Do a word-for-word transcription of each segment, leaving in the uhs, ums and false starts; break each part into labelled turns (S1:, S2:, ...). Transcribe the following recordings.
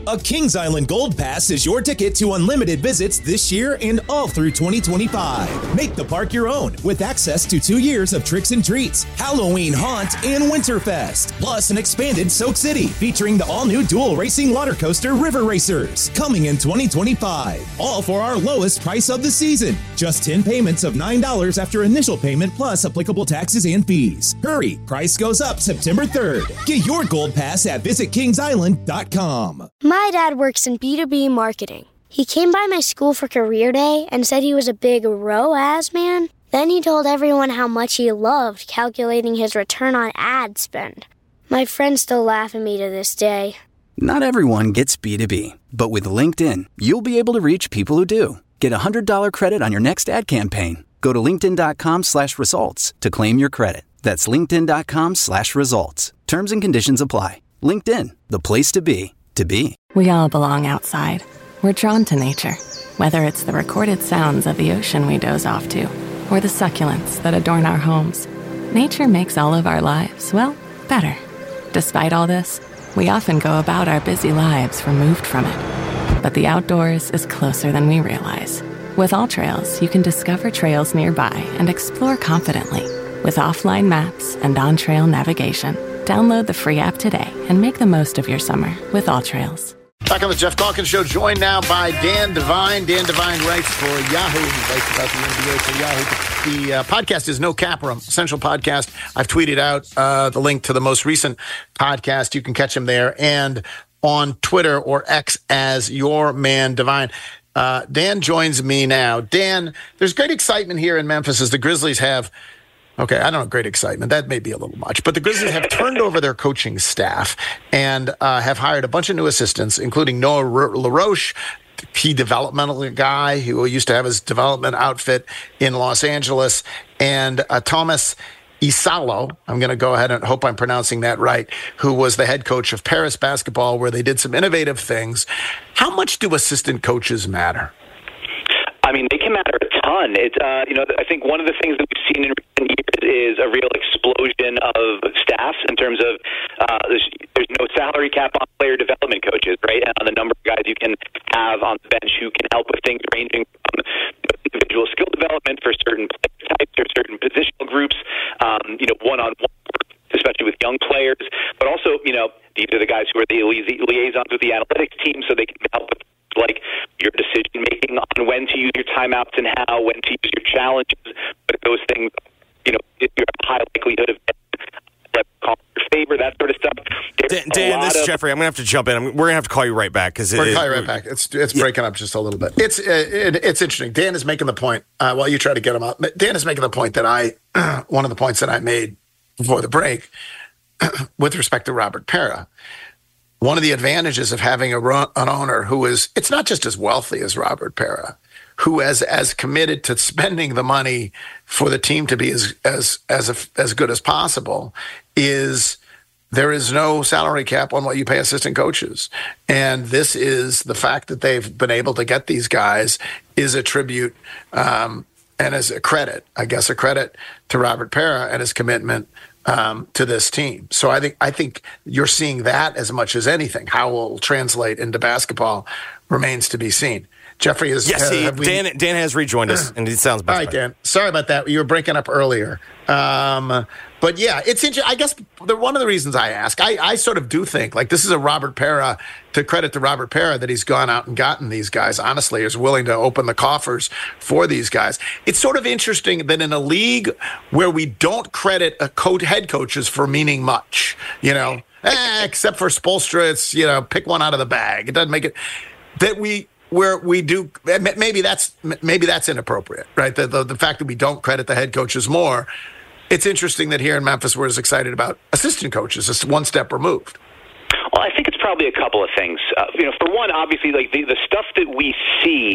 S1: A Kings Island Gold Pass is your ticket to unlimited visits this year and all through twenty twenty-five. Make the park your own with access to two years of tricks and treats, Halloween Haunt, and Winterfest. Plus an expanded Soak City featuring the all-new dual racing water coaster River Racers coming in twenty twenty-five. All for our lowest price of the season. Just ten payments of nine dollars after initial payment plus applicable taxes and fees. Hurry, price goes up September third. Get your Gold Pass at visit kings island dot com.
S2: My dad works in B two B marketing. He came by my school for career day and said he was a big R O A S man. Then he told everyone how much he loved calculating his return on ad spend. My friends still laugh at me to this day.
S3: Not everyone gets B two B, but with LinkedIn, you'll be able to reach people who do. Get a one hundred dollars credit on your next ad campaign. Go to linkedin.com slash results to claim your credit. That's linkedin.com slash results. Terms and conditions apply. LinkedIn, the place to be, to be.
S4: We all belong outside. We're drawn to nature, whether it's the recorded sounds of the ocean we doze off to, or the succulents that adorn our homes. Nature makes all of our lives, well, better. Despite all this, we often go about our busy lives removed from it. But the outdoors is closer than we realize. With AllTrails, you can discover trails nearby and explore confidently. With offline maps and on-trail navigation, download the free app today and make the most of your summer with AllTrails.
S5: Back on the Jeff Calkins Show, joined now by Dan Devine. Dan Devine writes for Yahoo. He writes about the N B A for Yahoo. The uh, podcast is No Cap Room, essential podcast. I've tweeted out uh, the link to the most recent podcast. You can catch him there and on Twitter or X as Your Man Devine. Uh, Dan joins me now. Dan, there's great excitement here in Memphis as the Grizzlies have Okay, I don't know, great excitement. That may be a little much. But the Grizzlies have turned over their coaching staff and uh, have hired a bunch of new assistants, including Noah LaRoche, the key developmental guy who used to have his development outfit in Los Angeles, and uh, Thomas Isalo, I'm going to go ahead and hope I'm pronouncing that right, who was the head coach of Paris basketball, where they did some innovative things. How much do assistant coaches matter?
S6: I mean, they can matter a ton. It's, uh, you know, I think one of the things that we've seen in recent years is a real explosion of staffs in terms of uh, there's, there's no salary cap on player development coaches, right? And on the number of guys you can have on the bench who can help with things ranging from individual skill development for certain player types or certain positional groups, um, you know, one-on-one, especially with young players. But also, you know, these are the guys who are the liaisons with the analytics team, so they can help with like your decision making on when to use your timeouts and how, when to use your challenges. But those things, you know, if you have a high likelihood of call your favor, that sort of stuff.
S7: Dan, Dan this is
S6: of-
S7: Jeffrey. I'm going to have to jump in. I'm, we're going to have to call you right back. Cause
S5: We're going
S7: it,
S5: to call you right back. It's it's breaking yeah. up just a little bit. It's uh, it, it's interesting. Dan is making the point, uh, while you try to get him out, Dan is making the point that I, uh, one of the points that I made before the break with respect to Robert Pera. One of the advantages of having a run, an owner who is, it's not just as wealthy as Robert Pera, who is as committed to spending the money for the team to be as as as as good as possible, is there is no salary cap on what you pay assistant coaches. And this is the fact that they've been able to get these guys is a tribute um, and as a credit, I guess, a credit to Robert Pera and his commitment Um, to this team. So I think I think you're seeing that as much as anything. How it will translate into basketball remains to be seen. Jeffrey is
S7: yes. He,
S5: uh, we,
S7: Dan Dan has rejoined us, and it sounds better.
S5: All right, Dan. Sorry about that. You were breaking up earlier. Um, but yeah, it's interesting. I guess the, one of the reasons I ask, I, I sort of do think like this is a Robert Pera, to credit to Robert Pera, that he's gone out and gotten these guys. Honestly, is willing to open the coffers for these guys. It's sort of interesting that in a league where we don't credit a coach, head coaches for meaning much, you know, eh, except for Spoelstra, it's, you know, pick one out of the bag. It doesn't make it that we. Where we do, maybe that's maybe that's inappropriate, right? The, the the fact that we don't credit the head coaches more. It's interesting that here in Memphis we're as excited about assistant coaches, just one step removed.
S6: Well, I think it's probably a couple of things. Uh, you know, for one, obviously, like the, the stuff that we see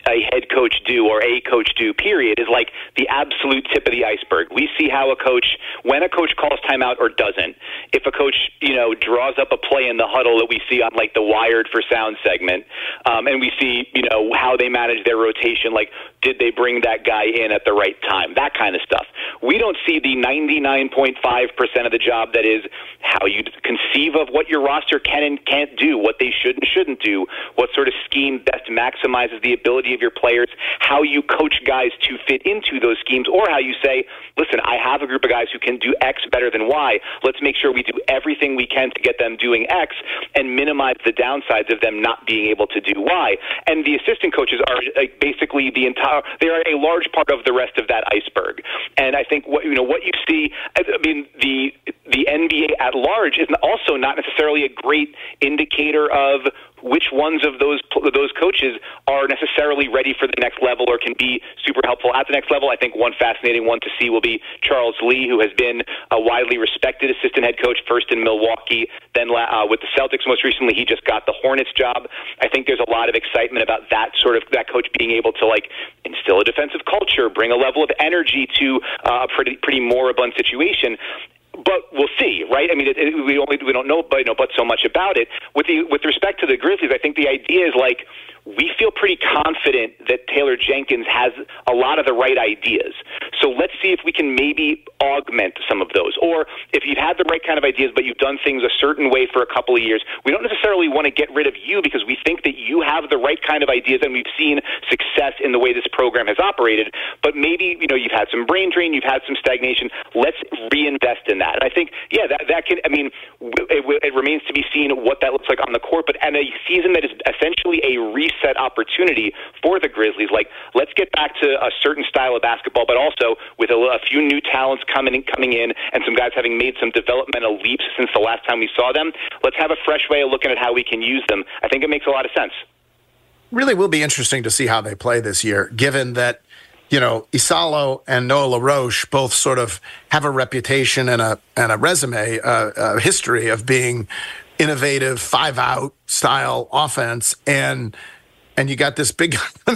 S6: a head coach do or a coach do, period, is like the absolute tip of the iceberg. We see how a coach, when a coach calls timeout or doesn't, if a coach, you know, draws up a play in the huddle that we see on like the Wired for Sound segment, um, and we see, you know, how they manage their rotation, like did they bring that guy in at the right time, that kind of stuff. We don't see the ninety-nine point five percent of the job that is how you conceive of what your roster can and can't do, what they should and shouldn't do, what sort of scheme best maximizes the ability of your players, how you coach guys to fit into those schemes, or how you say, listen, I have a group of guys who can do X better than Y. Let's make sure we do everything we can to get them doing X and minimize the downsides of them not being able to do Y. And the assistant coaches are like, basically the entire, they are a large part of the rest of that iceberg. And I think what, you know, what you see, I mean, the, the N B A at large is also not necessarily a great indicator of which ones of those those coaches are necessarily ready for the next level or can be super helpful at the next level. I think one fascinating one to see will be Charles Lee, who has been a widely respected assistant head coach, first in Milwaukee, then uh, with the Celtics most recently. He just got the Hornets job. I think there's a lot of excitement about that sort of that coach being able to like instill a defensive culture, bring a level of energy to uh, a pretty pretty moribund situation. But we'll see, right? I mean, it, it, we only we don't know, but, you know, but so much about it. With the with respect to the Grizzlies, I think the idea is like we feel pretty confident that Taylor Jenkins has a lot of the right ideas. So let's see if we can maybe augment some of those. Or if you've had the right kind of ideas, but you've done things a certain way for a couple of years, we don't necessarily want to get rid of you because we think that you have the right kind of ideas and we've seen success in the way this program has operated. But maybe, you know, you've had some brain drain, you've had some stagnation. Let's reinvest in that. And I think, yeah, that, that can, I mean, it, it remains to be seen what that looks like on the court, but and a season that is essentially a reset set opportunity for the Grizzlies. Like, let's get back to a certain style of basketball, but also with a, a few new talents coming in, coming in and some guys having made some developmental leaps since the last time we saw them. Let's have a fresh way of looking at how we can use them. I think it makes a lot of sense.
S5: Really will be interesting to see how they play this year, given that, you know, Isalo and Noah LaRoche both sort of have a reputation and a and a resume, uh, a history of being innovative five-out style offense, and and you got this big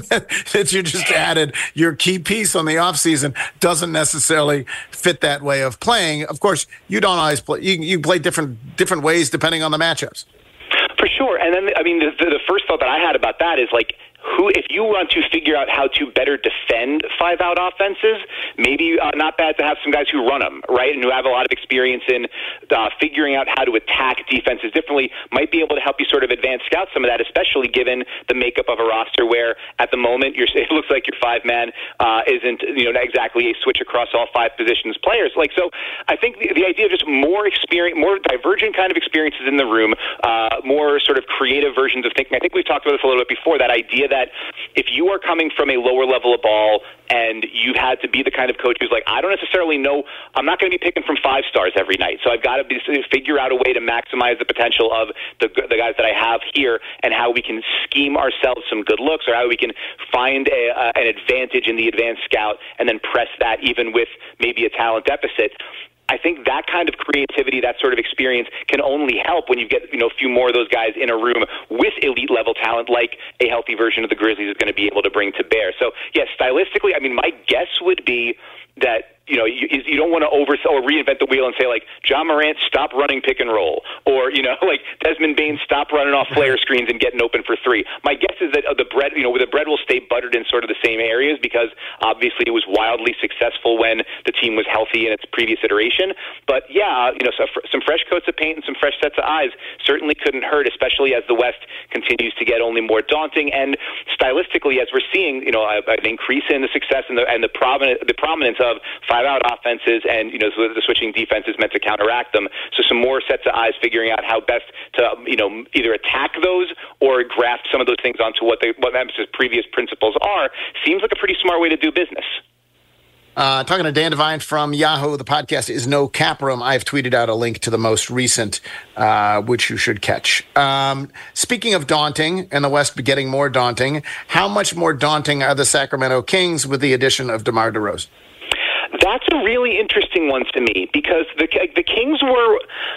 S5: that you just added. Your key piece on the offseason doesn't necessarily fit that way of playing. Of course, you don't always play. You, you play different different ways depending on the matchups.
S6: For sure. And then, I mean, the, the first thought that I had about that is like, who, if you want to figure out how to better defend five-out offenses, maybe uh, not bad to have some guys who run them, right, and who have a lot of experience in uh, figuring out how to attack defenses differently might be able to help you sort of advance scout some of that, especially given the makeup of a roster where at the moment you're, it looks like your five-man uh, isn't, you know, exactly a switch across all five positions players. Like, so I think the, the idea of just more experience, more divergent kind of experiences in the room, uh, more sort of creative versions of thinking. I think we've talked about this a little bit before, that idea that if you are coming from a lower level of ball and you've had to be the kind of coach who's like, I don't necessarily know, I'm not going to be picking from five stars every night, so I've got to be, figure out a way to maximize the potential of the, the guys that I have here and how we can scheme ourselves some good looks, or how we can find a, uh, an advantage in the advanced scout and then press that even with maybe a talent deficit. I think that kind of creativity, that sort of experience can only help when you get, you know, a few more of those guys in a room with elite level talent like a healthy version of the Grizzlies is going to be able to bring to bear. So, yes, stylistically, I mean, my guess would be that, you know, you, you don't want to over or reinvent the wheel and say, like, John Morant, stop running pick and roll. Or, you know, like, Desmond Bain, stop running off flare screens and getting open for three. My guess is that the bread, you know, the bread will stay buttered in sort of the same areas because, obviously, it was wildly successful when the team was healthy in its previous iteration. But, yeah, you know, so some fresh coats of paint and some fresh sets of eyes certainly couldn't hurt, especially as the West continues to get only more daunting. And stylistically, as we're seeing, you know, an increase in the success and the, and the, prominent, the prominence of five-out offenses and, you know, the switching defenses meant to counteract them. So some more sets of eyes figuring out how best to, you know, either attack those or graft some of those things onto what they, what Memphis's previous principles are seems like a pretty smart way to do business.
S5: Uh, talking to Dan Devine from Yahoo, the podcast is No Cap Room. I've tweeted out a link to the most recent, uh, which you should catch. Um, speaking of daunting and the West getting more daunting, how much more daunting are the Sacramento Kings with the addition of DeMar DeRozan?
S6: That's a really interesting one to me because the the Kings were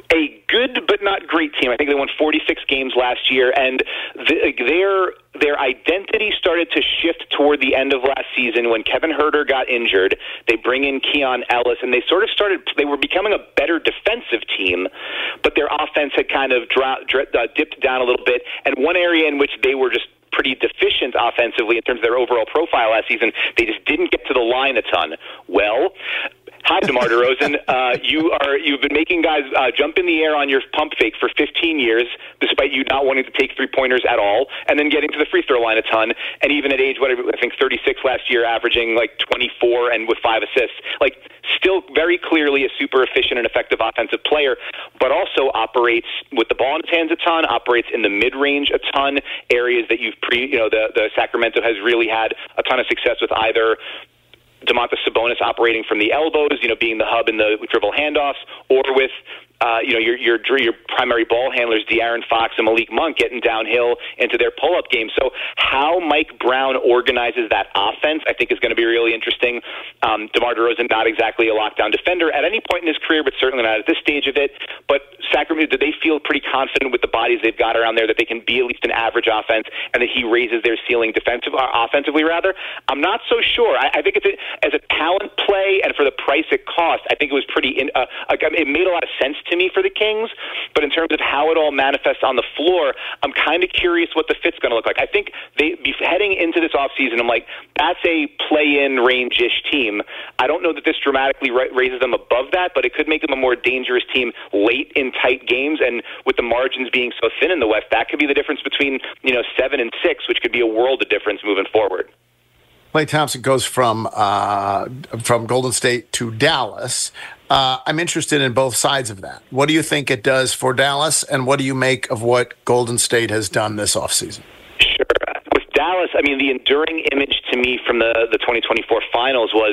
S6: a good but not great team. I think they won forty-six games last year, and the, their their identity started to shift toward the end of last season when Kevin Huerter got injured. They bring in Keon Ellis, and they sort of started. They were becoming a better defensive team, but their offense had kind of dra- dra- uh, dipped down a little bit. And one area in which they were just pretty deficient offensively in terms of their overall profile last season, they just didn't get to the line a ton. Well, hi, DeMar DeRozan. Uh, you are, you've been making guys uh, jump in the air on your pump fake for fifteen years, despite you not wanting to take three-pointers at all, and then getting to the free throw line a ton. And even at age, whatever, I think thirty-six last year, averaging like twenty-four and with five assists. Like, still very clearly a super efficient and effective offensive player, but also operates with the ball in his hands a ton, operates in the mid-range a ton, areas that you've pre, you know, the, the Sacramento has really had a ton of success with, either Domantas Sabonis operating from the elbows, you know, being the hub in the dribble handoffs, or with Uh, you know, your your your primary ball handlers, De'Aaron Fox and Malik Monk, getting downhill into their pull-up game. So how Mike Brown organizes that offense, I think, is going to be really interesting. Um, DeMar DeRozan, not exactly a lockdown defender at any point in his career, but certainly not at this stage of it. But Sacramento, do they feel pretty confident with the bodies they've got around there that they can be at least an average offense, and that he raises their ceiling defensive, uh, offensively, rather? I'm not so sure. I, I think it's a, as a talent play and for the price it cost, I think it was pretty. In, uh, it made a lot of sense to me for the Kings, but in terms of how it all manifests on the floor, I'm kind of curious what the fit's going to look like. I think they be heading into this offseason, I'm like, that's a play-in range-ish team. I don't know that this dramatically ra- raises them above that, but it could make them a more dangerous team late in tight games, and with the margins being so thin in the West, that could be the difference between, you know, seven and six, which could be a world of difference moving forward.
S5: Klay Thompson goes from uh, from Golden State to Dallas. Uh, I'm interested in both sides of that. What do you think it does for Dallas, and what do you make of what Golden State has done this offseason?
S6: Sure. With Dallas, I mean, the enduring image to me from the, the twenty twenty-four finals was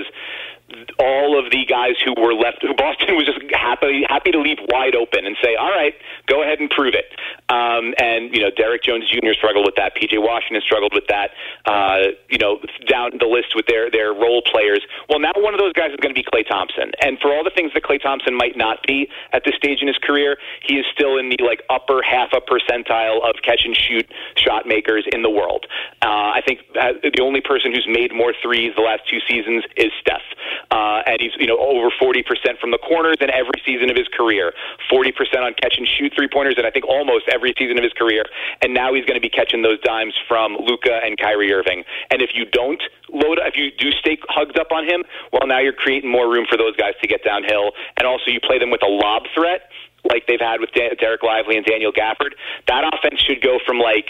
S6: all of the guys who were left, who Boston was just happy happy to leave wide open and say, all right, go ahead and prove it. Um, and, you know, Derek Jones Junior struggled with that. P J Washington struggled with that, uh, you know, down the list with their, their role players. Well, now one of those guys is going to be Klay Thompson. And for all the things that Klay Thompson might not be at this stage in his career, he is still in the, like, upper half a percentile of catch-and-shoot shot makers in the world. Uh, I think uh, the only person who's made more threes the last two seasons is Steph. Uh, and he's, you know, over forty percent from the corners in every season of his career, forty percent on catch-and-shoot three-pointers, and I think almost every season of his career. And now he's going to be catching those dimes from Luka and Kyrie Irving. And if you don't load, if you do stay hugged up on him, well, now you're creating more room for those guys to get downhill. And also you play them with a lob threat like they've had with Dan- Derek Lively and Daniel Gafford. That offense should go from, like,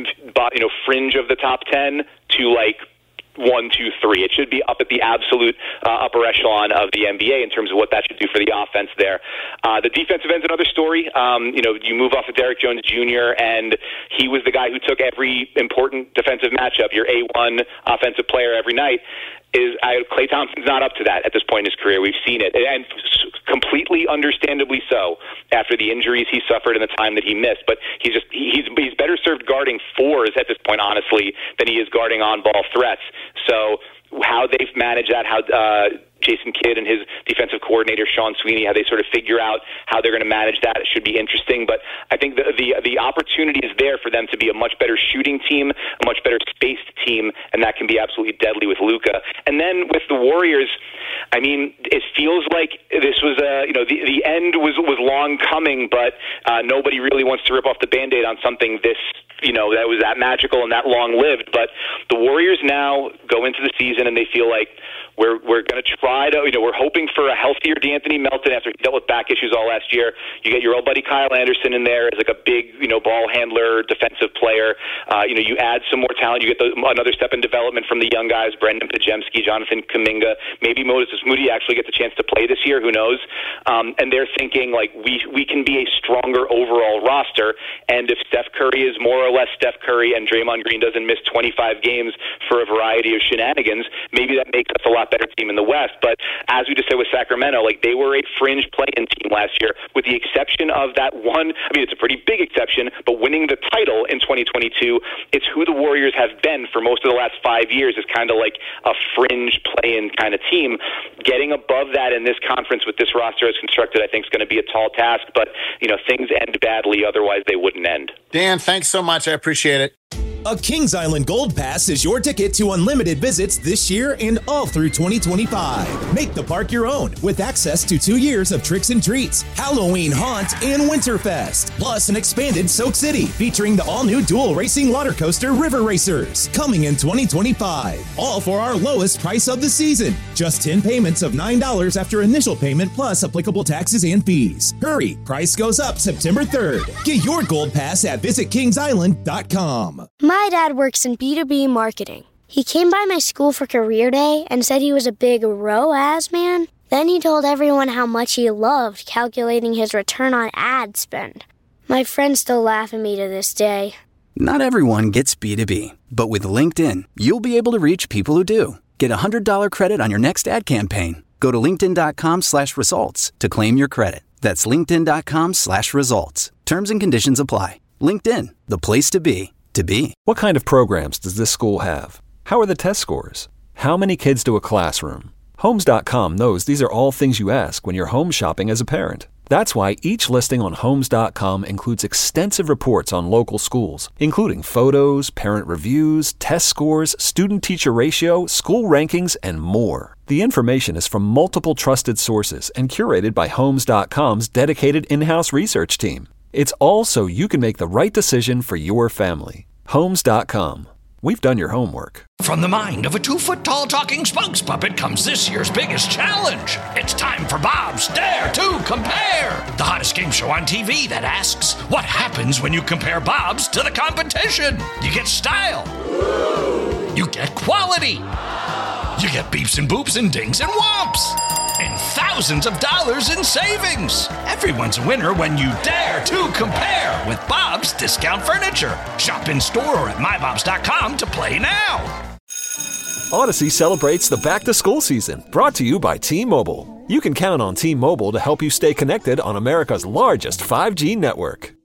S6: you know, fringe of the top ten to, like, one, two, three. It should be up at the absolute uh, upper echelon of the N B A in terms of what that should do for the offense there. Uh, the defensive end's another story. Um, you know, you move off of Derek Jones Junior, and he was the guy who took every important defensive matchup, your A one offensive player every night. Is I, Klay Thompson's not up to that at this point in his career. We've seen it, and completely understandably so after the injuries he suffered in the time that he missed. But he's just he's he's better served guarding fours at this point, honestly, than he is guarding on-ball threats. So how they've managed that, how uh, Jason Kidd and his defensive coordinator Sean Sweeney, how they sort of figure out how they're going to manage that, it should be interesting. But I think the, the the opportunity is there for them to be a much better shooting team, a much better spaced team, and that can be absolutely deadly with Luka. And then with the Warriors, I mean, it feels like this was a, you know, the the end was was long coming, but uh, nobody really wants to rip off the Band-Aid on something this, you know, that was that magical and that long-lived. But the Warriors now go into the season and they feel like we're we're going to try to, you know, we're hoping for a healthier D'Anthony Melton after he dealt with back issues all last year. You get your old buddy Kyle Anderson in there as like a big, you know, ball handler, defensive player. Uh, you know, you add some more talent. You get the, another step in development from the young guys, Brendan Pajemski, Jonathan Kuminga. Maybe Moses Moody actually gets a chance to play this year. Who knows? Um, and they're thinking, like, we we can be a stronger overall roster. And if Steph Curry is more or less Steph Curry and Draymond Green doesn't miss twenty-five games for a variety of shenanigans, maybe that makes us a lot better team in the West. But as we just said with Sacramento, like, they were a fringe play-in team last year, with the exception of that one. I mean, it's a pretty big exception, but winning the title in twenty twenty-two. It's who the Warriors have been for most of the last five years as kind of like a fringe play-in kind of team. Getting above that in this conference with this roster as constructed, I think is going to be a tall task, but, you know, things end badly, otherwise they wouldn't end.
S5: Dan, thanks so much. I appreciate it.
S1: A Kings Island Gold Pass is your ticket to unlimited visits this year and all through twenty twenty-five. Make the park your own with access to two years of tricks and treats, Halloween Haunt, and Winterfest. Plus an expanded Soak City featuring the all-new dual racing water coaster River Racers coming in twenty twenty-five. All for our lowest price of the season. Just ten payments of nine dollars after initial payment plus applicable taxes and fees. Hurry, price goes up September third. Get your Gold Pass at visit kings island dot com.
S2: My dad works in B two B marketing. He came by my school for career day and said he was a big R O A S man. Then he told everyone how much he loved calculating his return on ad spend. My friends still laugh at me to this day.
S3: Not everyone gets B two B, but with LinkedIn, you'll be able to reach people who do. Get a one hundred dollars credit on your next ad campaign. Go to linkedin.com slash results to claim your credit. That's linkedin.com slash results. Terms and conditions apply. LinkedIn, the place to be, to be.
S8: What kind of programs does this school have? How are the test scores? How many kids do a classroom? Homes dot com knows these are all things you ask when you're home shopping as a parent. That's why each listing on Homes dot com includes extensive reports on local schools, including photos, parent reviews, test scores, student-teacher ratio, school rankings, and more. The information is from multiple trusted sources and curated by Homes dot com's dedicated in-house research team. It's all so you can make the right decision for your family. Homes dot com. We've done your homework.
S9: From the mind of a two-foot-tall talking spokes puppet comes this year's biggest challenge. It's time for Bob's Dare to Compare, the hottest game show on T V that asks, what happens when you compare Bob's to the competition? You get style. You get quality. You get beeps and boops and dings and whomps. And thousands of dollars in savings. Everyone's a winner when you dare to compare with Bob's Discount Furniture. Shop in store or at my bobs dot com to play now.
S8: Odyssey celebrates the back-to-school season, brought to you by T-Mobile. You can count on T-Mobile to help you stay connected on America's largest five G network.